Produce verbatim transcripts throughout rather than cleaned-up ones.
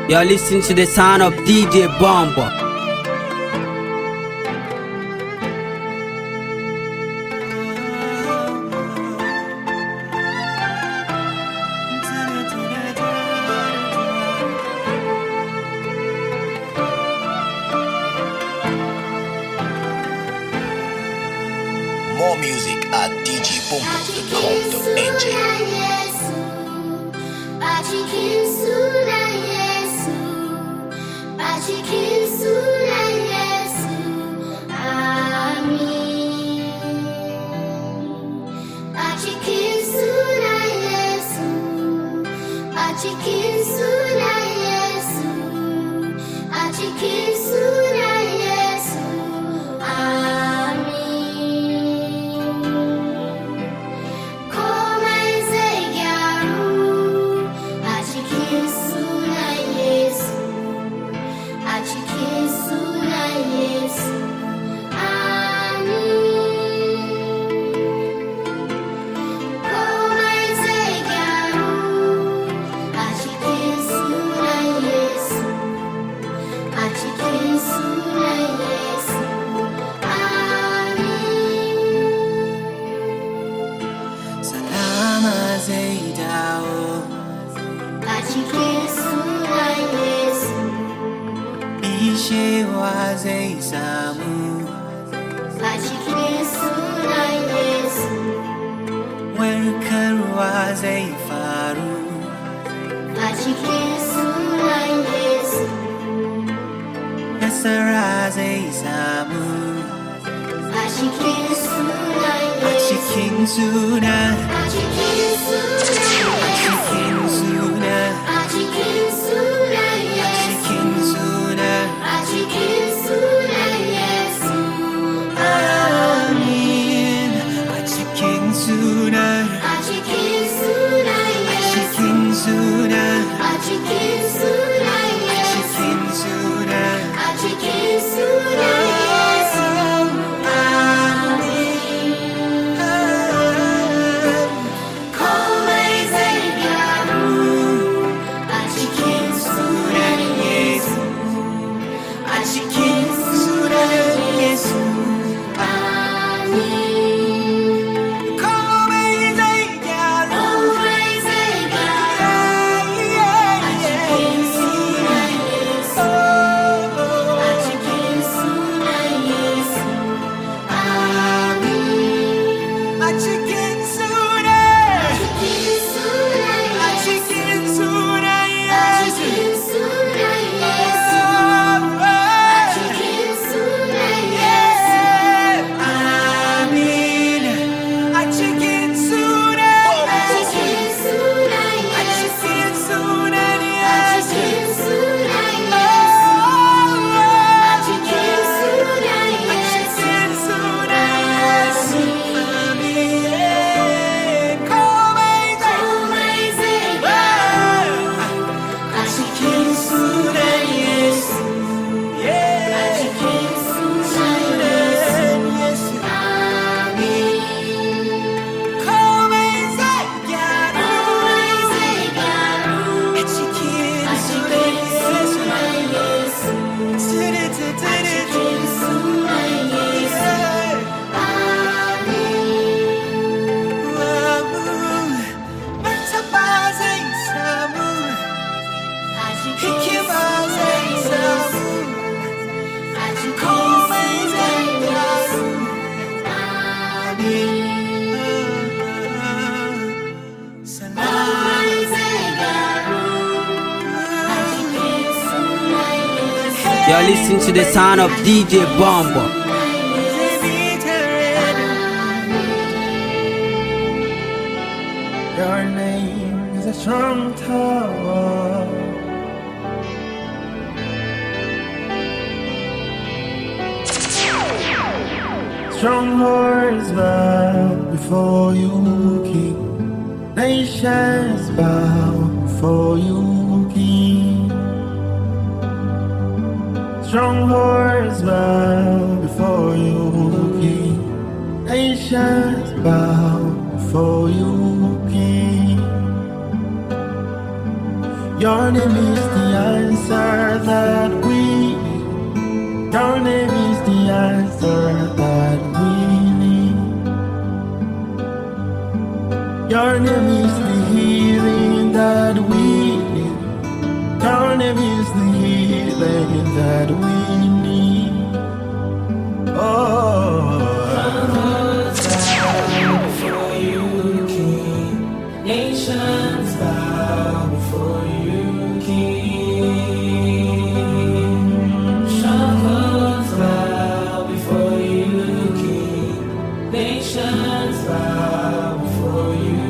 You're listening to the sound of D J Bomba. More music at d j bomba dot com dot n j. You're listening to the sound of D J Bomba. Your name is a strong tower. Strongholds bow before you, King. Nations bow before you, King. Strongholds bow before you, King. Nations bow before you, King. Your name is the answer that we need. Your name is the answer that we need. Your name is the healing that we need. Your name is the healing that we need. Oh, before you, King. Nations bow before you, King. Strongholds bow before you, King. Nations bow before you,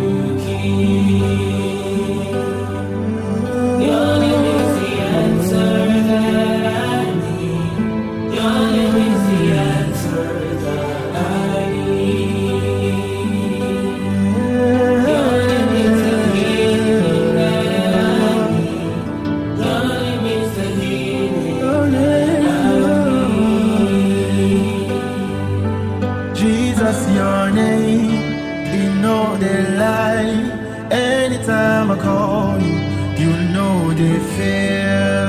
King. Your name is the answer that I need. Your name is the answer that I need. Your name is the healing that I need. Your name is the healing that I need. Jesus, your name, you know the lie. Anytime I call you, you know the fear.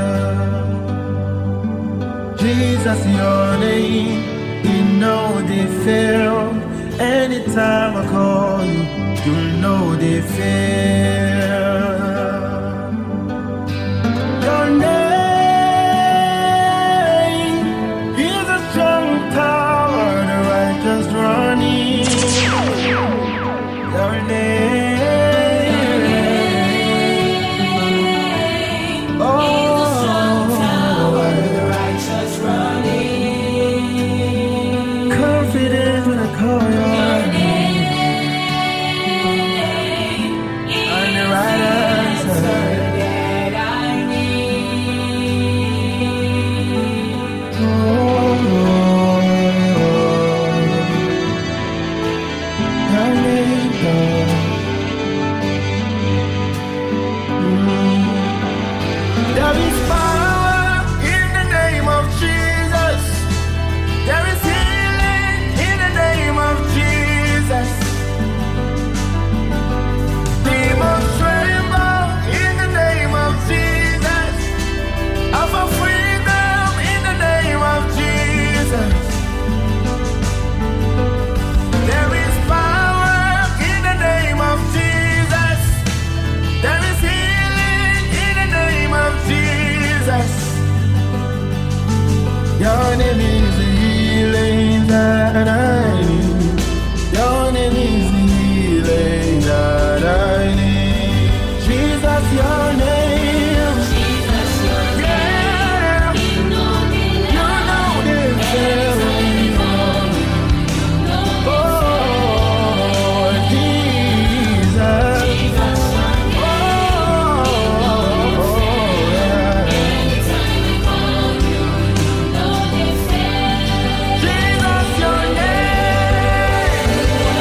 Jesus, your name, you know the fear. Anytime I call you, you know the fear. Your name is a strong tower, the righteous run in. Your name, oh, confident when I call your name, and the right answer that I need. oh, your name, oh. There is power in the name of Jesus. There is healing in the name of Jesus. Demons tremble in the name of Jesus. Offer freedom in the name of Jesus. There is power in the name of Jesus. There is healing in the name of Jesus. Your name is the healing that I need. Your name is the healing that I need. Jesus, your name. Jesus, your Yeah. name. You know the You know the feeling. Oh, Jesus. Jesus, your Oh, yeah. anytime we call you, you know the fear. Jesus, your name.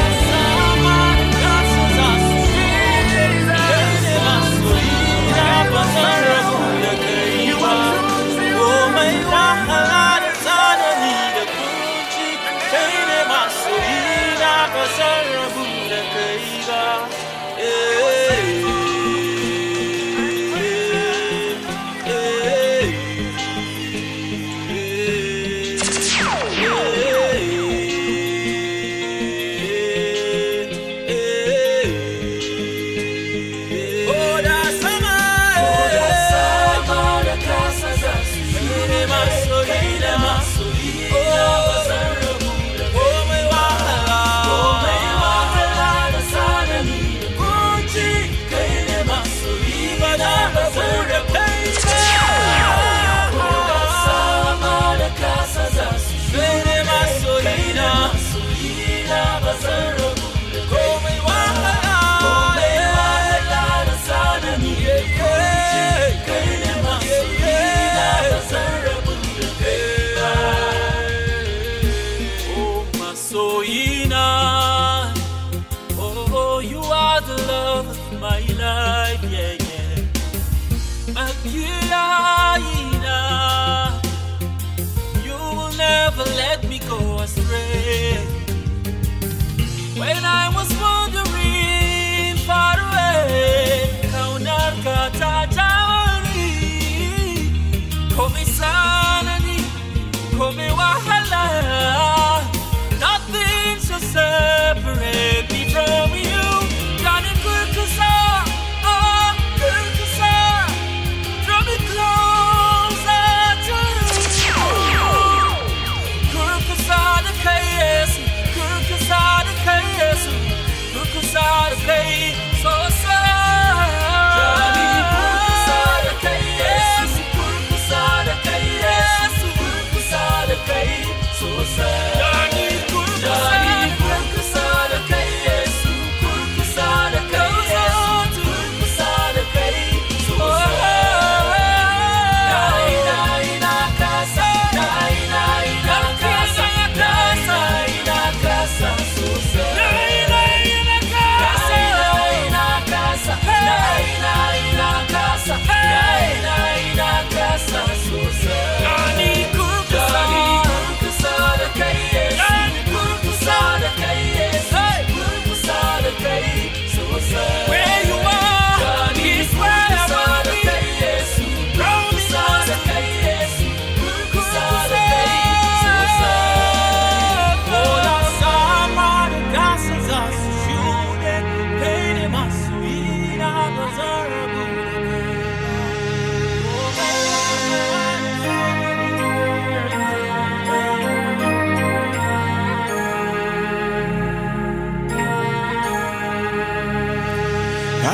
When I was wandering far away, kau narka tak jauh.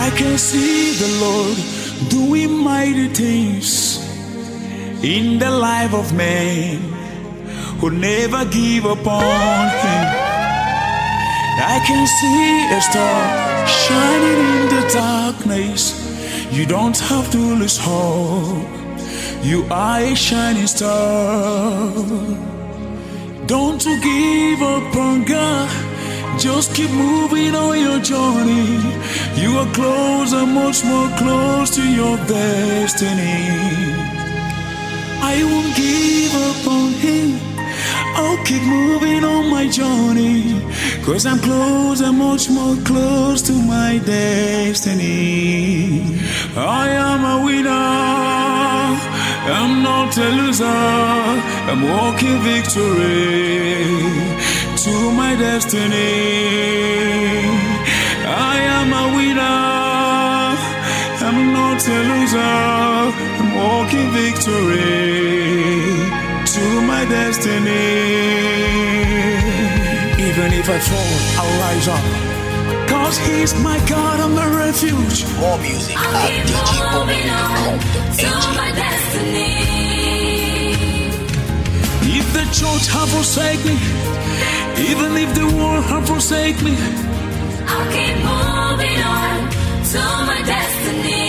I can see the Lord doing mighty things in the life of man who never give up on him. I can see a star shining in the darkness. You don't have to lose hope. You are a shining star. Don't you give up on God. Just keep moving on your journey. You are closer, much more close to your destiny. I won't give up on him. I'll keep moving on my journey, 'cause I'm closer, much more close to my destiny. I am a winner. I'm not a loser. I'm walking victory to my destiny. I am a winner. I'm not a loser. I'm walking victory to my destiny. Even if I fall, I'll rise up, 'cause he's my God and my refuge. More music I'll at keep D J moving on to my Boom. destiny. If the church have forsaken me, even if the world have forsaken me, I'll keep moving on to my destiny.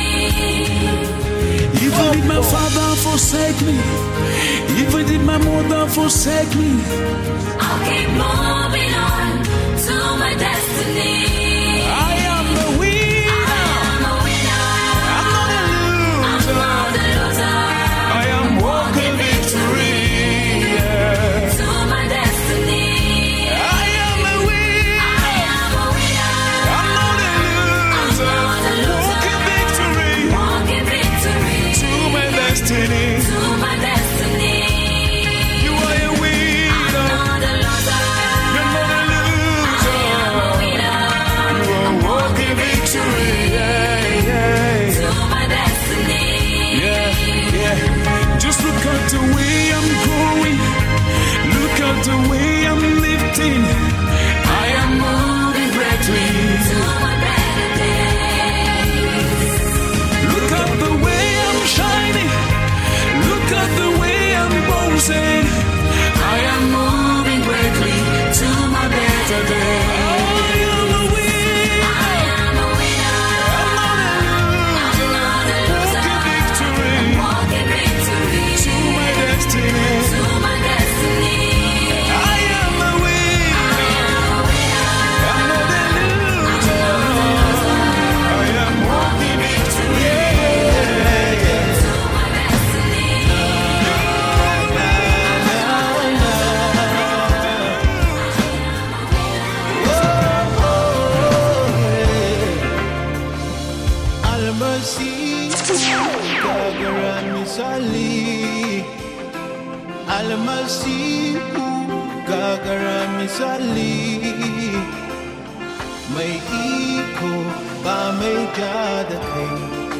even if my father forsake me, even if my mother forsake me, I'll keep moving on to my destiny. I am a winner. I'm a winner. I'm not a I'm loser. not a loser. I am walking victory. Yeah. To my destiny. I am a winner. I am a winner. I'm not a loser. not a loser. Walking victory Walking victory. to my destiny. To my destiny. You are a winner. Not a loser. You're not a loser. I'm a winner. You are walking victory. Yeah, yeah. To my destiny. Yeah, yeah. Just look at the way I'm growing. Look at the way I'm lifting. I am moving greatly. To my better days. Look at the way I'm shining. Look at the way I'm bouncing. I am moving greatly to my better day. I am a winner. I am a winner. I'm not a loser. Not a loser. Walking victory Walking victory. to my destiny. To my destiny. I am a winner. I'm not a loser. I am walking victory. To my destiny. Al-Masih gagara misali, Al-Masih gagara misali, mai iko ba mai ja da kai,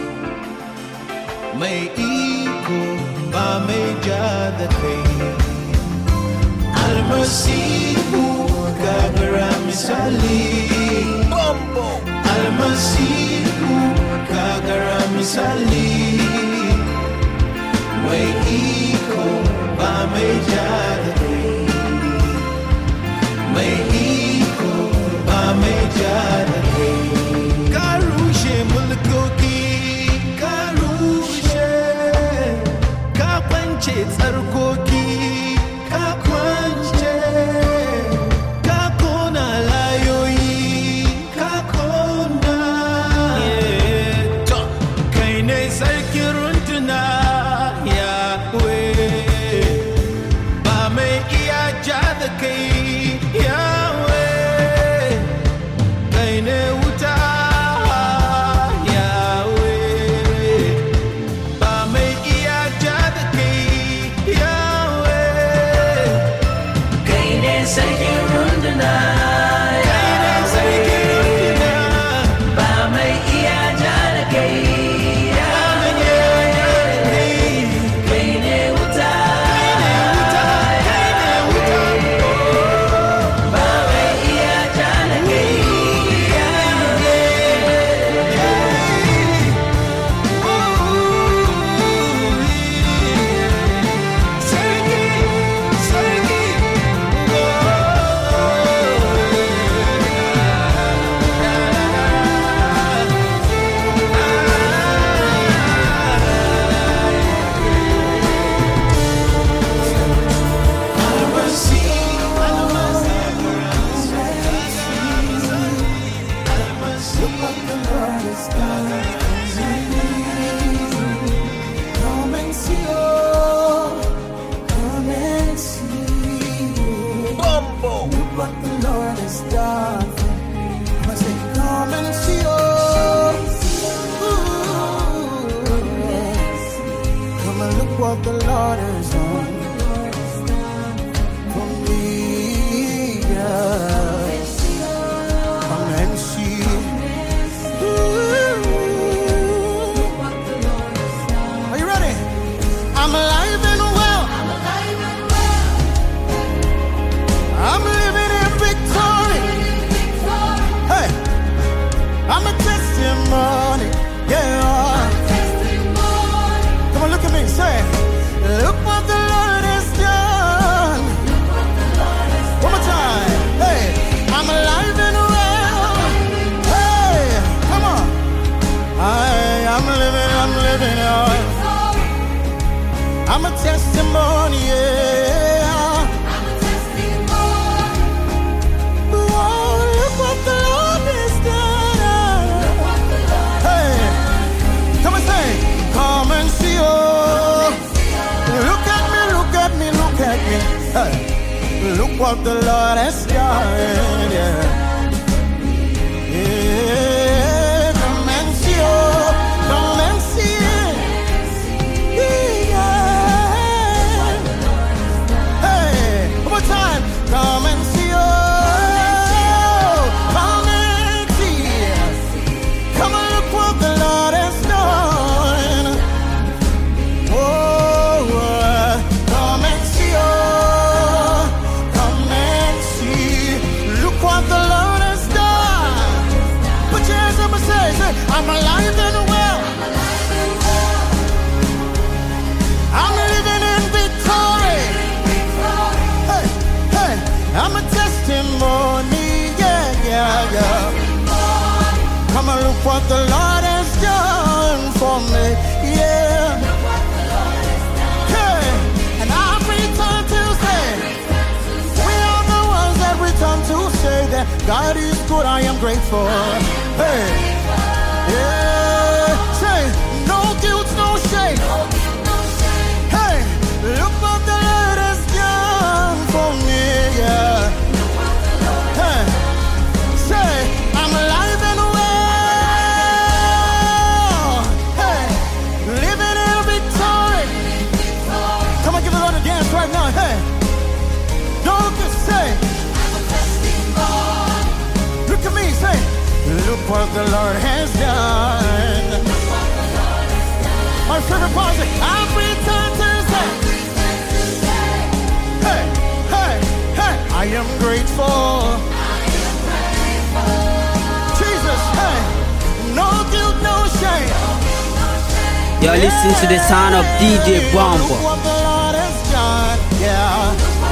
mai iko ba mai ja da kai. Al-Masih gagara misali, Al-Masihu gagara misali, mai iko ba mai ja da kai, mai iko ba mai ja da kai. Ka rushe mulkoki, ka rushe, ka kwance tsarkoki, ka kwance, ka kona layoyi, ka kona. To, kai ne sarkin runduna, Yahweh, ba mai iya ja da kai, Yahweh, kai ne wuta, Yahweh, ba mai iya ja da kai, Yahweh, Kai ne sarkin runduna. kai ne sarkin runduna. Ba mai iya ja da kai. Kai ne wuta. Ba mai iya ja da kai. has done. I say, come and see, oh, ooh, come and look what the Lord has done for me, yeah. Come and see, ooh. Are you ready? I'm alive and well. I'm living in victory. Hey, I'm a testimony. Yeah. Come on, look at me. Say, look what the Lord has done. One more time. Hey, I'm alive and well. Hey, come on. I, I'm living, I'm living. Uh, I'm a testimony. Yeah. Look what the Lord has done, yeah. Yeah, come and see, oh, come and see, yeah. Hey, one more time, come and see, oh, come and see. Come and look what the Lord has done. Oh, come and see, oh. I'm alive and well. I'm living in victory. Hey, hey, I'm a testimony. Yeah, yeah, yeah. Come and look what the Lord has done for me. Yeah. Hey, and I return to say, we are the ones that return to say that God is good. I am grateful. Hey. Yeah, say, no guilt, no shame. Hey, look what the Lord has done for me, yeah. Hey, say, I'm alive and well. Hey, living in victory. Come on, give the Lord a dance right now. Hey, don't just say, look at me, say, look what the Lord has done. My favorite part is every time Tuesday. Hey, hey, hey, I am grateful. Jesus, hey, no guilt, no shame. You're listening to the sound of D J Bombo. Look what the Lord has done. Yeah.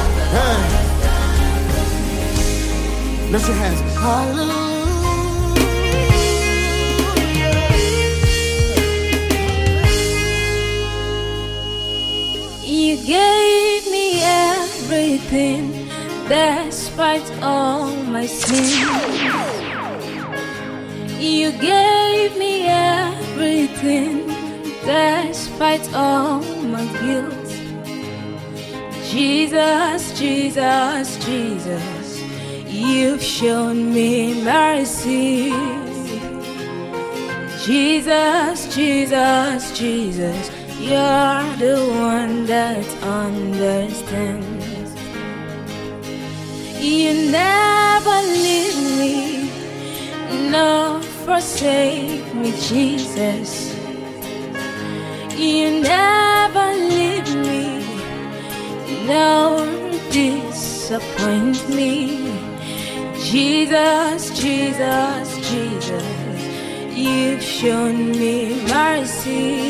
Hey. Lift your hands. Hallelujah. You gave me everything, despite all my sins. You gave me everything, despite all my guilt. Jesus, Jesus, Jesus, you've shown me mercy. Jesus, Jesus, Jesus, you're the one that understands. You never leave me, nor forsake me, Jesus. You never leave me, nor disappoint me. Jesus, Jesus, Jesus, you've shown me mercy.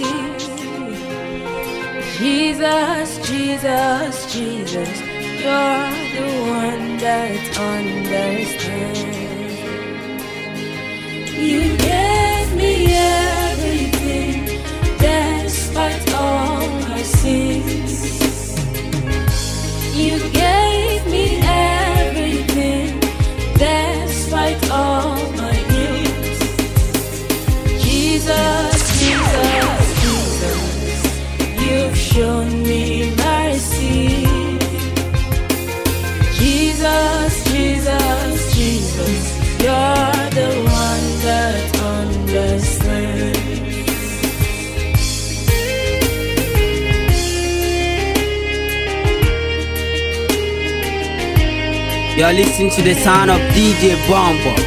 Jesus, Jesus, Jesus, you're the one that understands. You gave me everything, despite all my sins. You gave me everything, despite all my guilt. Jesus, Jesus, Jesus, you've shown me mercy. Jesus, Jesus, Jesus. Jesus, you're the one that understands. You're listening to the sound of D J Bombo.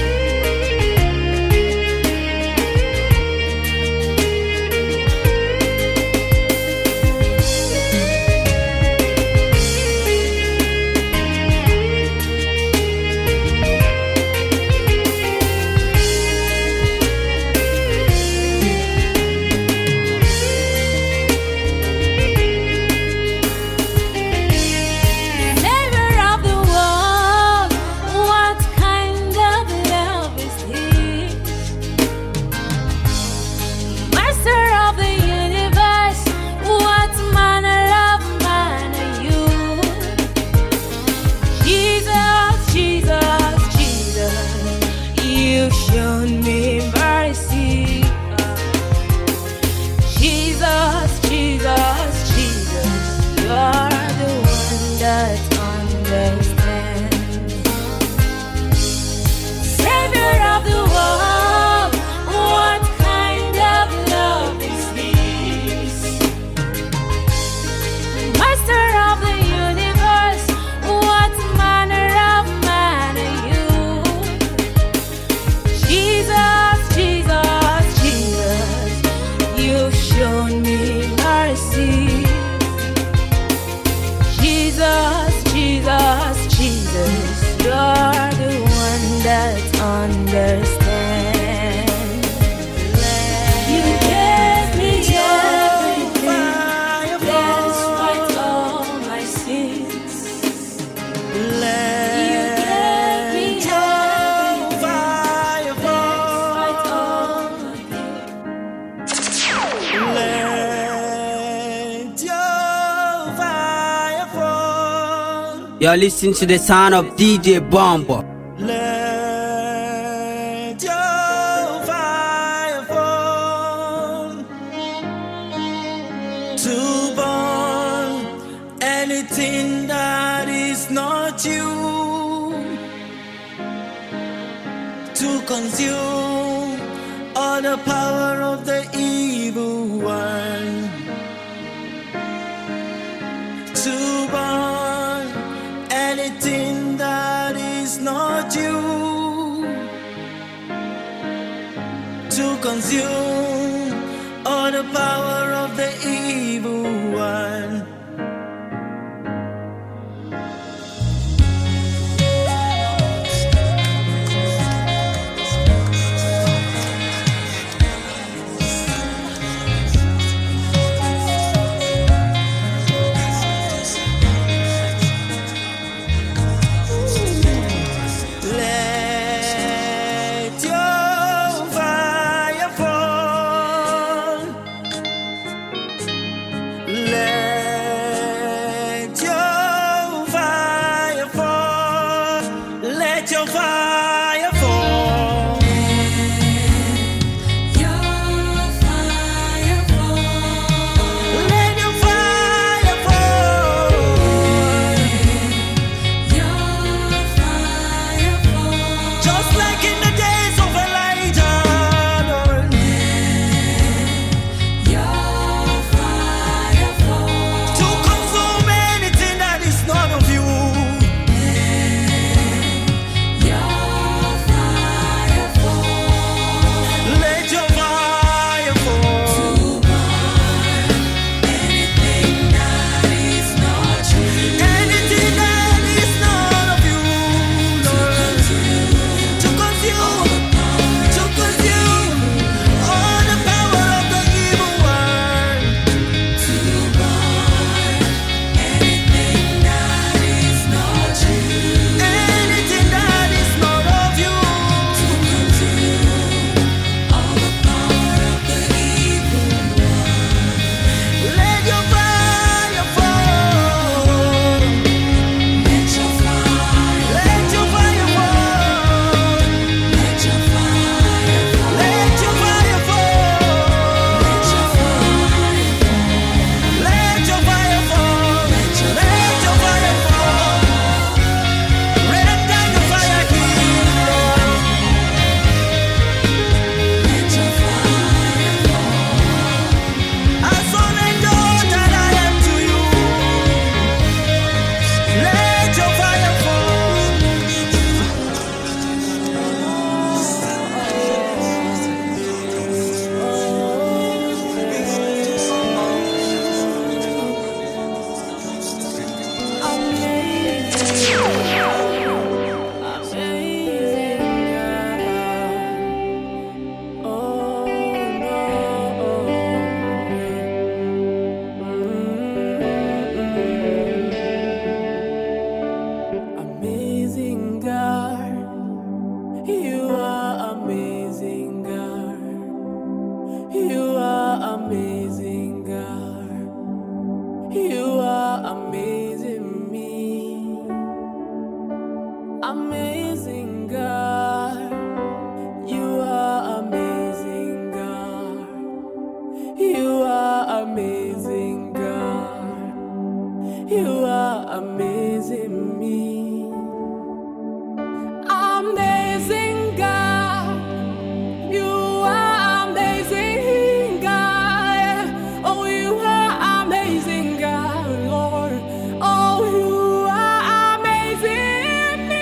You're listening to the sound of D J Bombo. Let your fire fall to burn anything that is not you, to consume all the power of the evil one, to burn anything that is not you, to consume all the power of the evil one. Yeah. amazing God. You are amazing God. You are amazing God. You are amazing me. Amazing God. You are amazing God. Oh, you are amazing God, Lord. Oh, you are amazing me.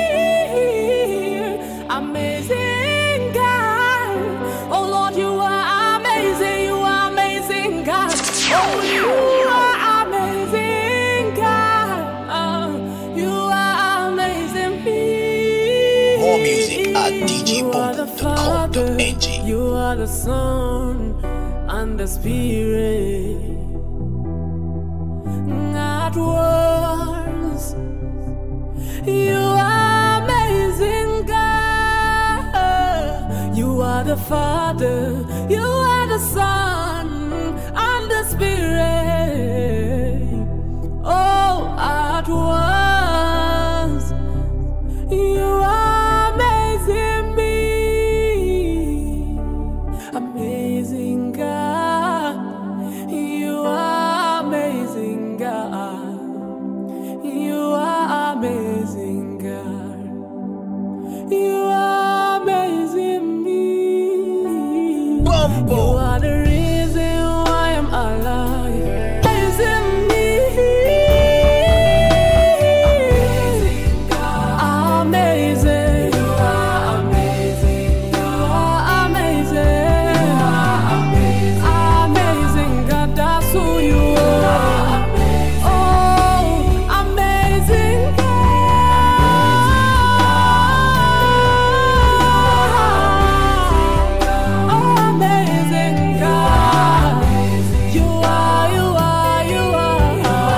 Amazing God. Oh, Lord, you are amazing. You are amazing God. Oh, you are amazing God. Oh, you are amazing me. More music at d j You are bump the dot com dot Father, n g. you are the Son, and the Spirit. At once, you are amazing God. You are the Father, you are the Son, and the Spirit. Oh, at once, you are amazing me. Amazing God. You are amazing God. You are amazing God. You are amazing me. Bumbo. You are the reason why I'm alive. Amazing me. Amazing God. Amazing. You are amazing. You are amazing. You are amazing. Amazing God, that's who you are. Oh, amazing God. Oh, amazing God. You are, you are, you are.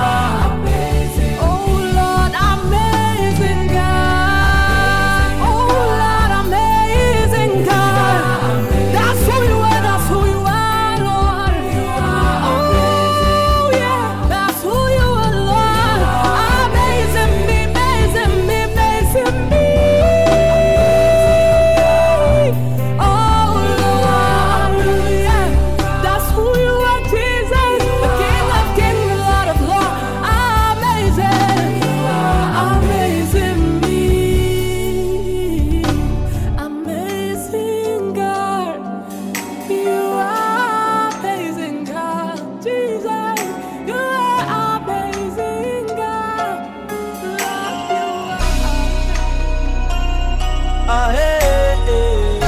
Oh, Lord, amazing God. Oh, Lord, amazing God. That's who you are, that's who you are, Lord. Oh, yeah, that's who you are, Lord. Amazing me, amazing me, amazing me. Oh, Lord, yeah, that's who you are, Jesus, the King of Kings, the Lord of Lords. Amazing, amazing me, amazing God. You are amazing God, Jesus. You are amazing God. Lord, you are. Ah, hey, hey.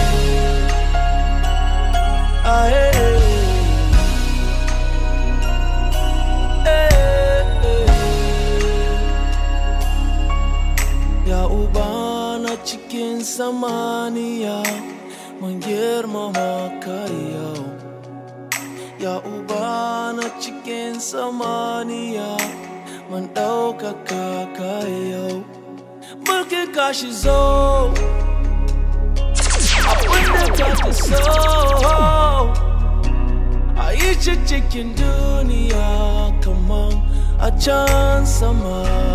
Ah, hey, hey. Hey, hey. Ya Ubana cikin samaniya mun girmama ka yau. Ya Ubana cikin samaniya mun ɗaukaka ka yau. Mulkin ka shi zo, abinda ka fi so. A yi shi cikin duniya kaman a can sama.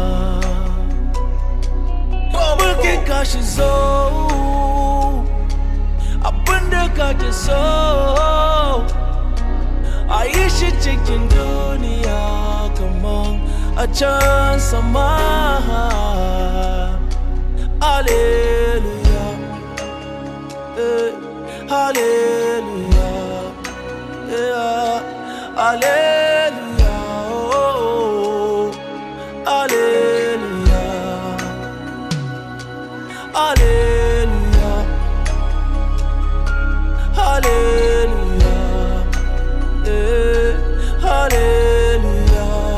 Mulkin ka shi zo, abinda ka fi so. A yi shi cikin duniya kaman a can sama. Hallelujah, eh, hallelujah, yeah, hallelujah, oh, hallelujah, hallelujah, hallelujah, eh, hallelujah,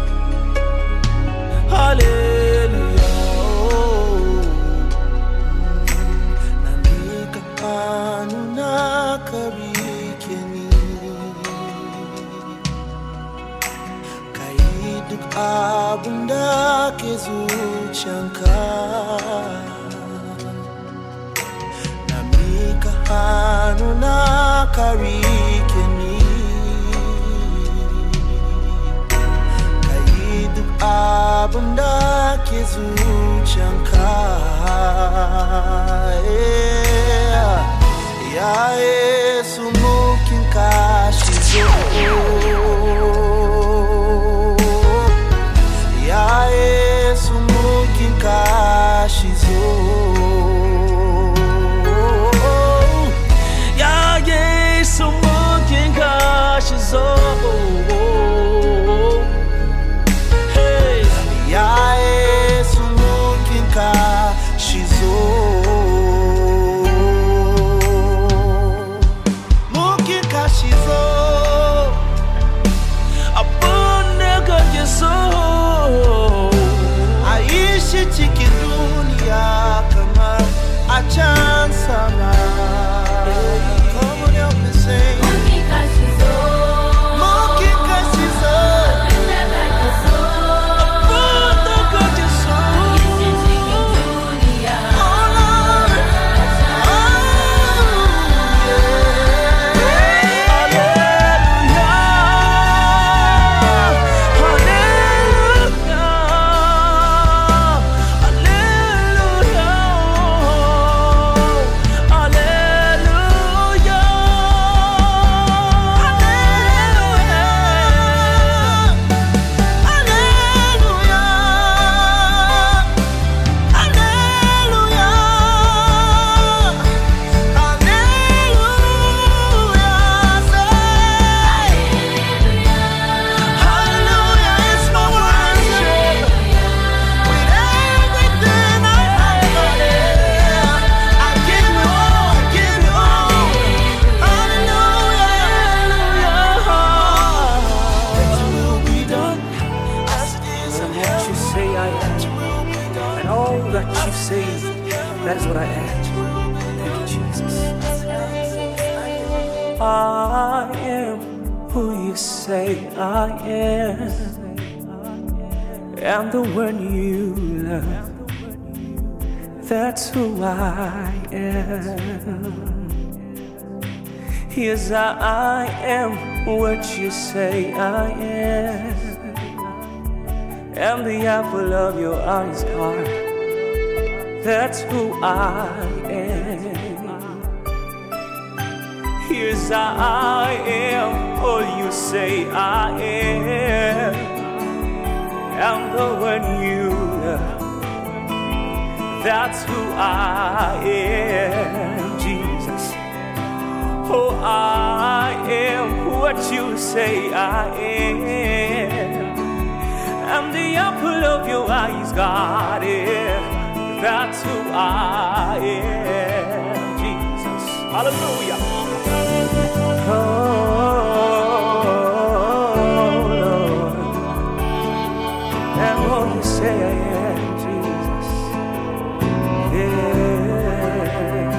hallelujah, oh. Nanika hannu na ka rike ni, ka yi duk abin da ke zuciyanka. Na mika hannu na ka rike ni, ka yi duk abin da ke zuciyanka. what you say, that is what I ask. Thank you, Jesus. I am who you say I am. I'm the one you love. That's who I am. Yes, I am what you say I am. I'm the apple of your eyes, God. That's who I am. Yes, I am all you say I am. I'm the one you love. That's who I am, Jesus. Oh, I am what you say I am. I'm the apple of your eyes, God. Yeah. That's who I am, Jesus. Hallelujah. Oh, Lord. I'm what you say I am, Jesus. Yeah.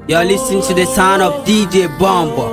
You're listening to the sound of D J Bomba.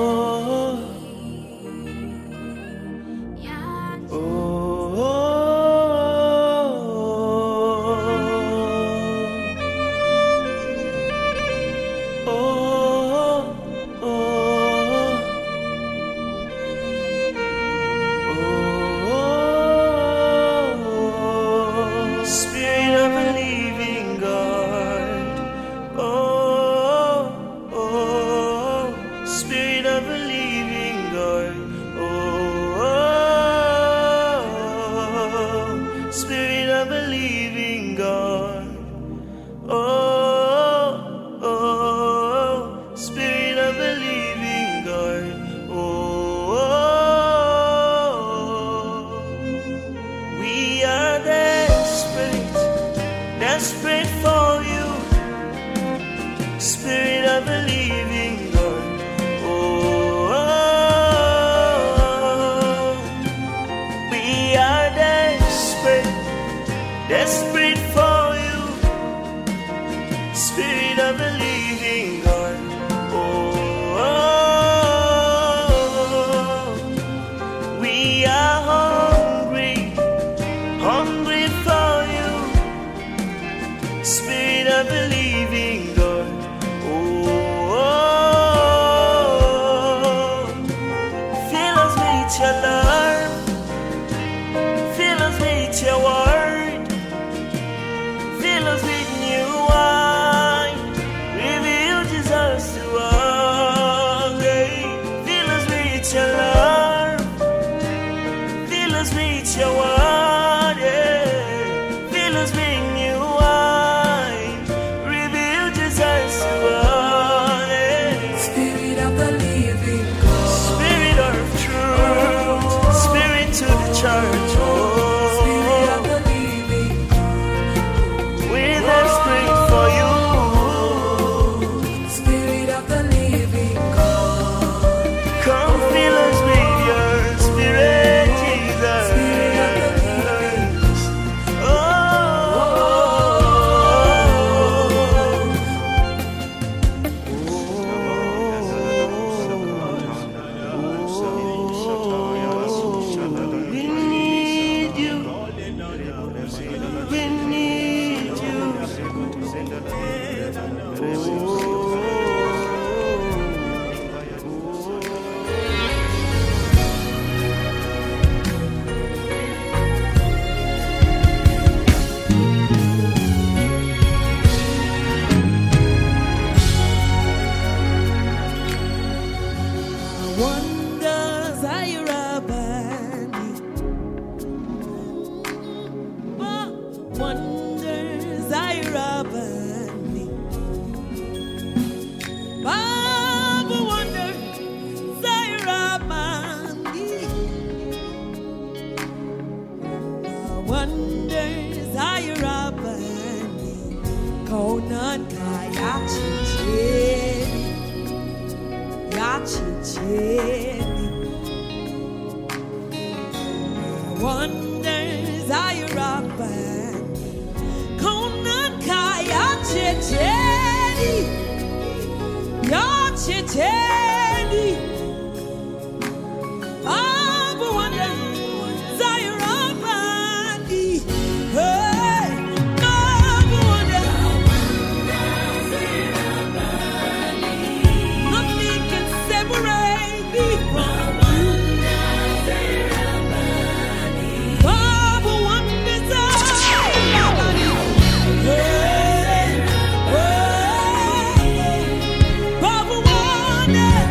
Baba Wonder.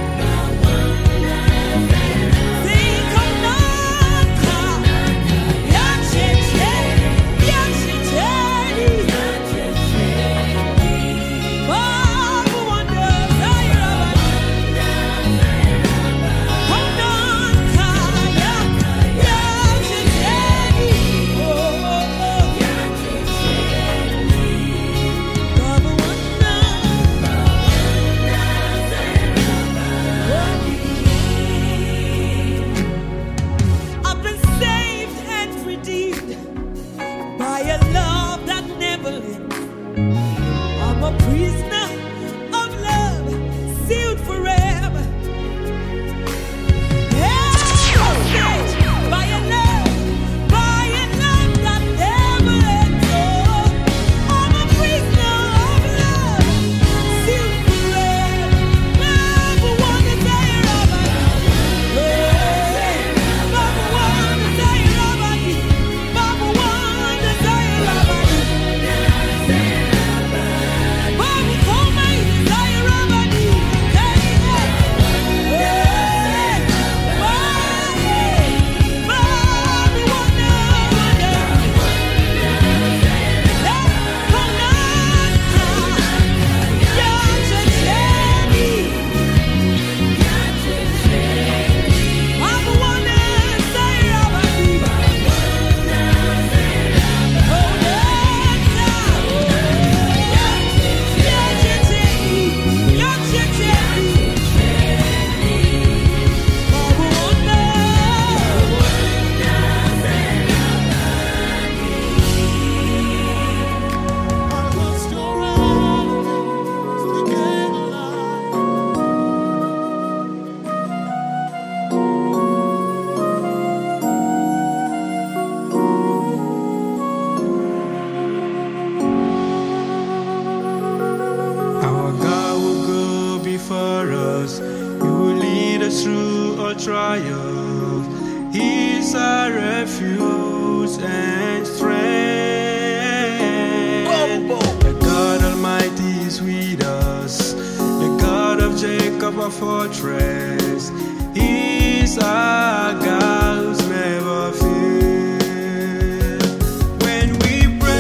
trials. He's our refuge and strength. Bumbo. The God Almighty is with us, the God of Jacob, our fortress. He's our God who's never failed. When we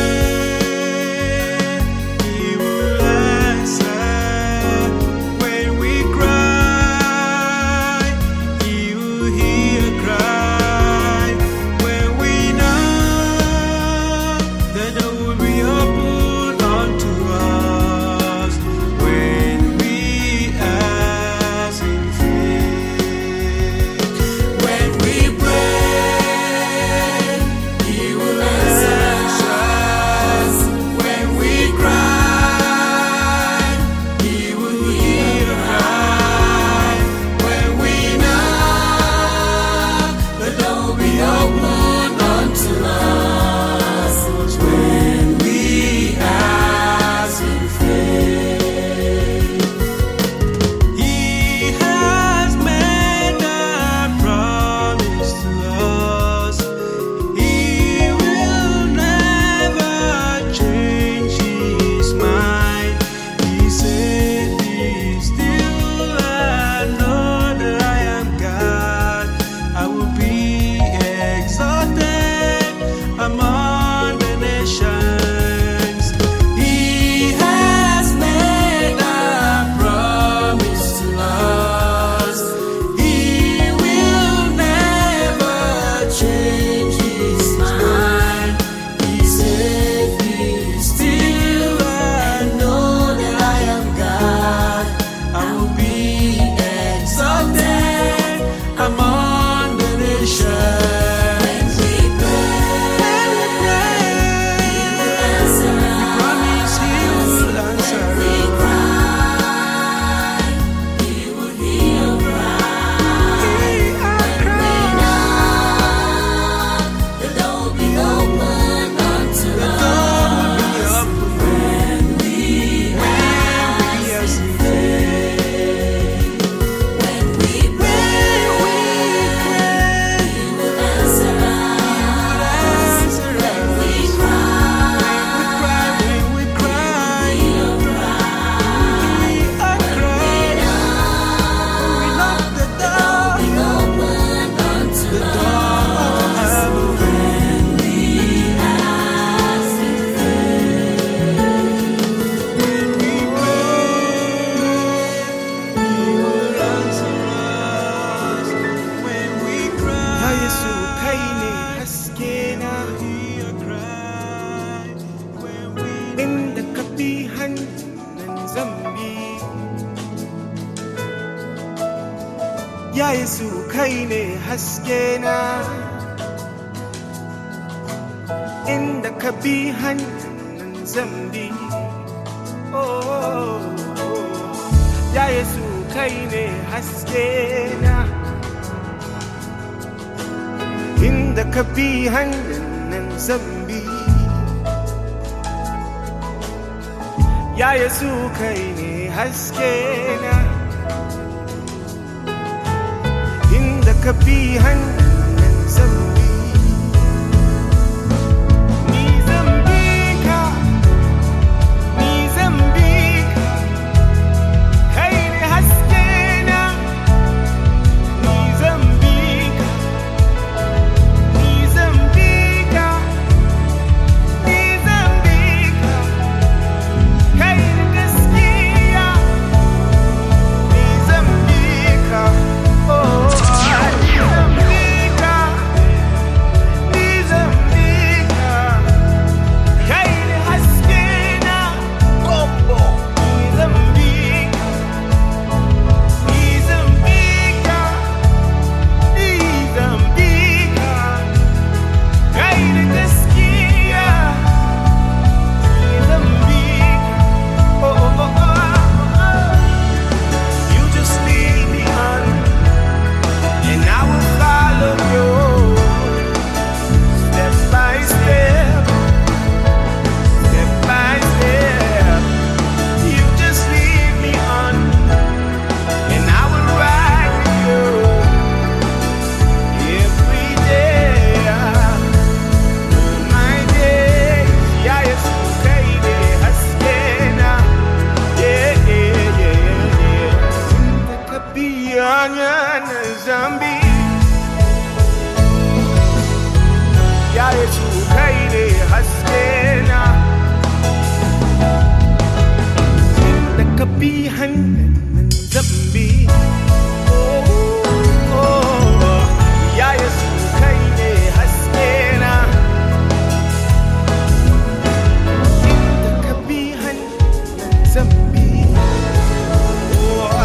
pray, He will answer. When we cry, He will hear cry. When we knock, the door will be opened unto us. When we ask in faith, when we pray, He will answer us. When we cry, He will hear cry. When we knock, the door will be opened unto us. When we ask in faith, He has made a promise to us. He will never change His mind. He said, "Be still and know that I am God. I will be exalted among the nations." He has made a promise to us. He will never change His mind. He said, "Be still and know that I am God. I will be exalted among the nations." When we pray, He will answer us. He promised He will answer us. When we cry, He will hear cry. When we knock, the door will be opened unto us. When we ask in faith, when we pray, He will answer us. When we cry, when we cry, He will cry. When we knock, the door will be opened unto us. When we ask in faith, when we pray, He will answer us. When we cry, Ya Yesu kai ne haske na, hear cry. When we inda ka bi hannun zambi. Ya Yesu kai ne haske na, inda ka bi hannun zambi. Oh, Ya Yesu kai ne haske na, inda ka bi hannun zambi. Ya Yesu kai ne haske na, inda ka bi hannun zambi. Ni zambi ka, ni zambi ka, kai ne haske na. Ni zambi ka, ni zambi ka, ni zambi ka, kai ne gaskiya. Ni zambi ka, oh, ni zambi kabihan ng zambi. Oh, oh, yaya sukay ne haskena. Inda kabihan ng zambi. Oh,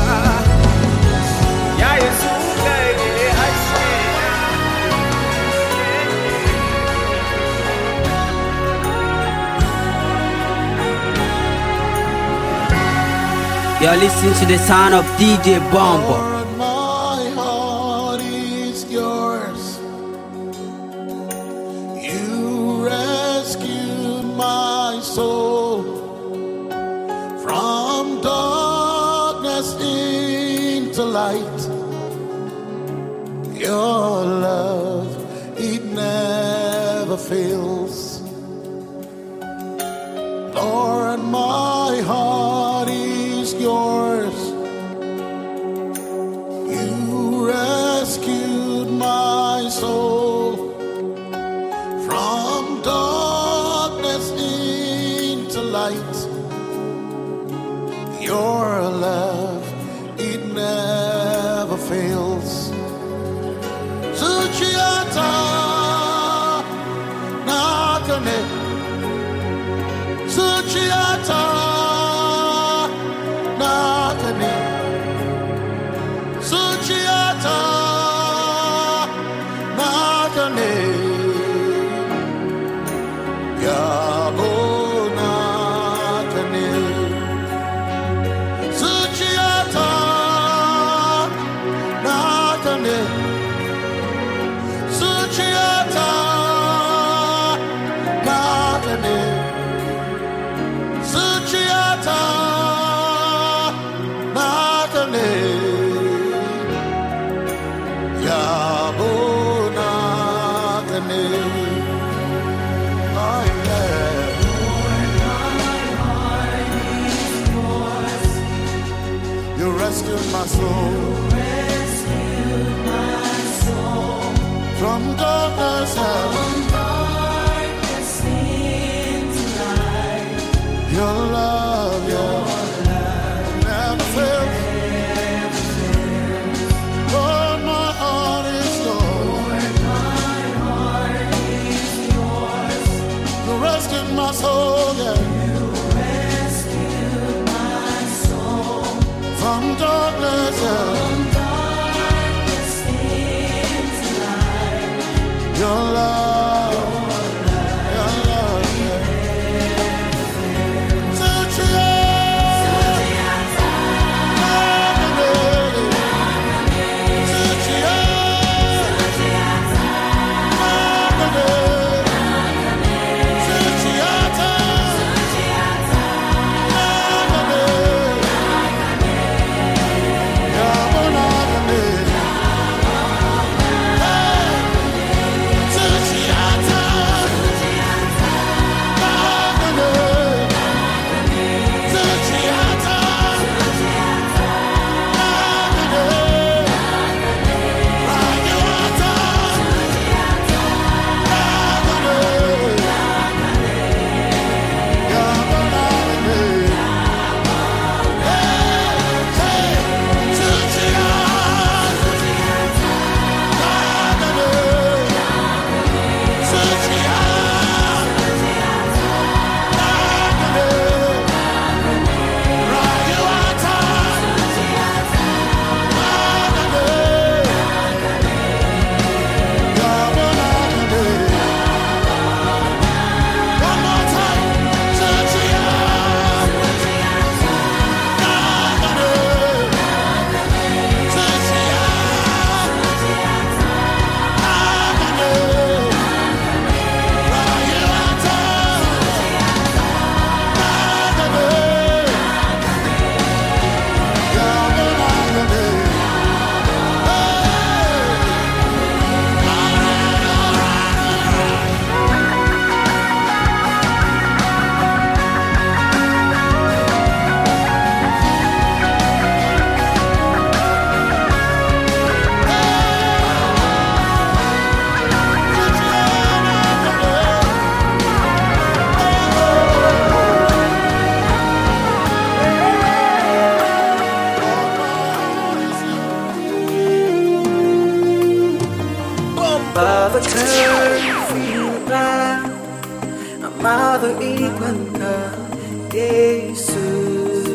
yaya sukay ne haskena. You're listening to the sound of D J Bombo. Lord, my heart is yours. You rescued my soul from darkness into light. Your love, it never fails. Lord, my heart is yours. You rescued my soul from darkness into light. Your love, it never fails. Suchiata nakane, Suchiata nakane, Suchiata nakane, Yabo nakane, Suchiata nakane, Suchiata nakane, Suchiata nakane, Yabo nakane. Oh yeah. You rescued my soul from darkness and your love, your love never fails. Lord, my heart is yours. You rescued my soul, yeah. From darkness, yeah. Your love, your love, yeah. Suchiata, Suchiata, mabaikan ka, Jesus,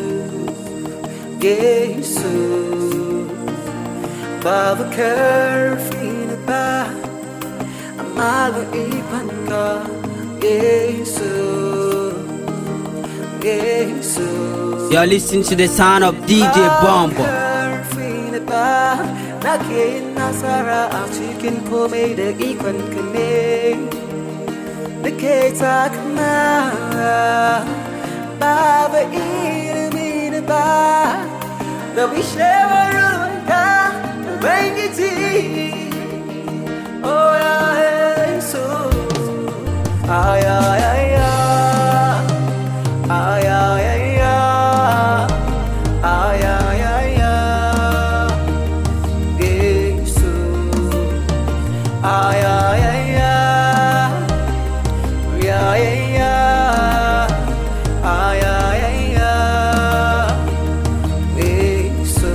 Jesus. Mabakar-fina ba, mabaikan ka, Jesus, Jesus. You're listening to the sound of D J Bombo. Nakin nasara ang cikin komai da ikon ka ne, da ke takama babu ilimi da ba, da bishewarun ka Ubangiji. Oh ya Yesu, ay ay ay ay ay ay ay ay ay ay ay ay yeah yeah yeah ay ay ay Yesu.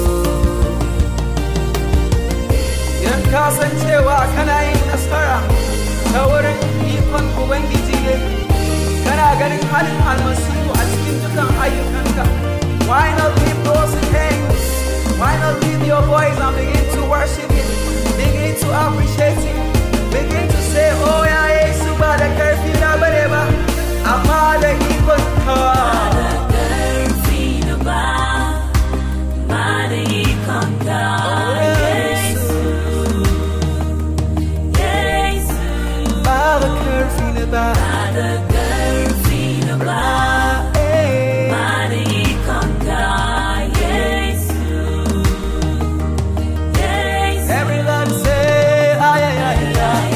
Yan kasancewa kana yin nasara ta wurin ikon Ubangiji ne, kana ganin halin almasihu a cikin dukan ayyukanka. Why not leave those hands? Why not leave your voice and begin to worship Him? Begin to appreciate Him. Begin to say, oh yeah, Yesu ba da karfi na bane ba, amma da ikon ka. Ba da karfi na ba, ba da ikon ka. Yesu, Yesu. Ba da karfi na ba, ba da karfi na ba, ba da ikon ka. Yesu, Yesu. everybody say, ay ay ay ay.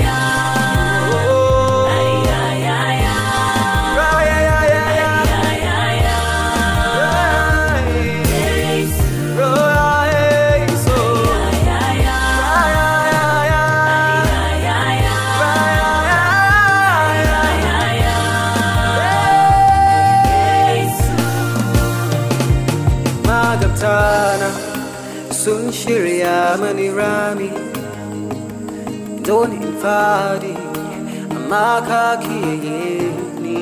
Magabtana sun shirya mani rami don in fadi, amma ka kiyaye ni.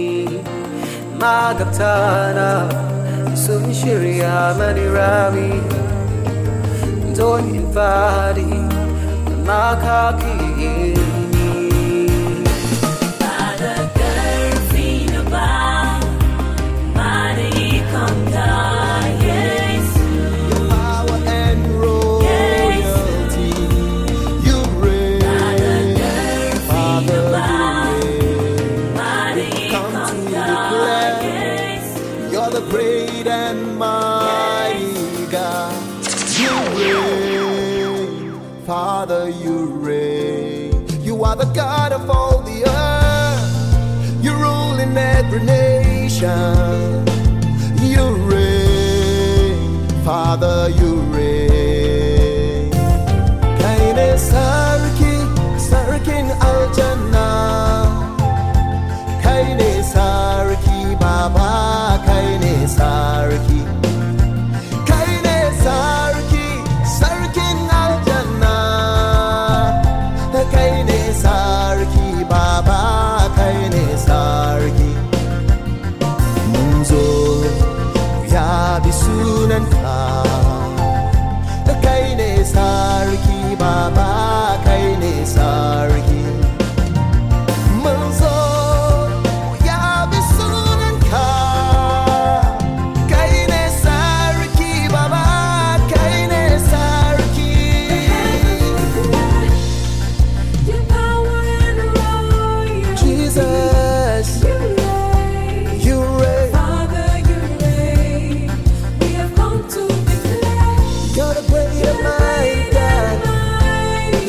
Magabtana sun shirya mani rami don in fadi, amma ka kiyaye ni. Ba da karfi na ba, ba da ikon ka. Yesu, Power and royalty, you reign. Father, you reign. Come to declare you're the great and mighty God. You reign. Father, you reign. You are the God of all the earth. You rule in every nation. You reign. Father, you reign. Kaine sarki, sarkin aljanna. Kaine sarki, Baba, kaine sarki. Kaine sarki, sarkin aljanna. Kaine sarki, Baba, kaine sarki. Munzo ya bisunanka, kai ne sarki Baba, kai ne sarki. Mun zo ya bisunanka, kai ne sarki Baba, kai ne sarki. Your power and royalty. Jesus, You reign. you reign. Father, you reign. We have come to declare You're the great and mighty God. mighty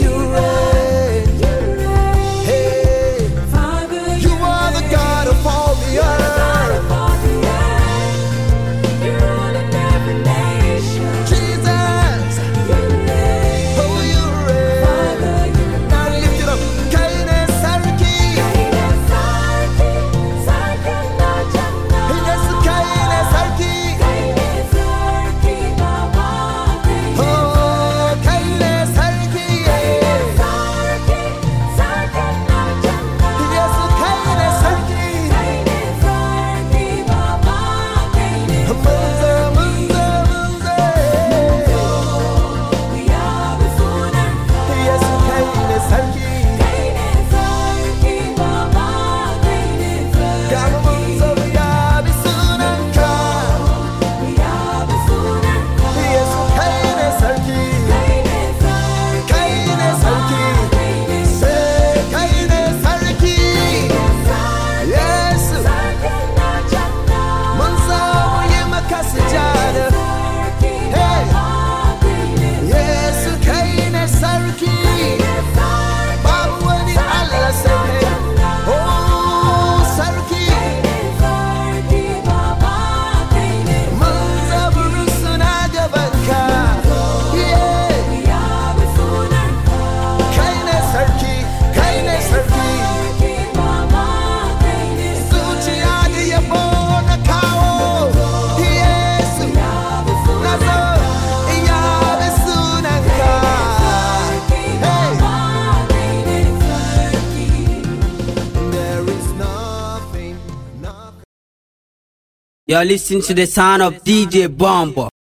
You're listening to the sound of D J Bomb.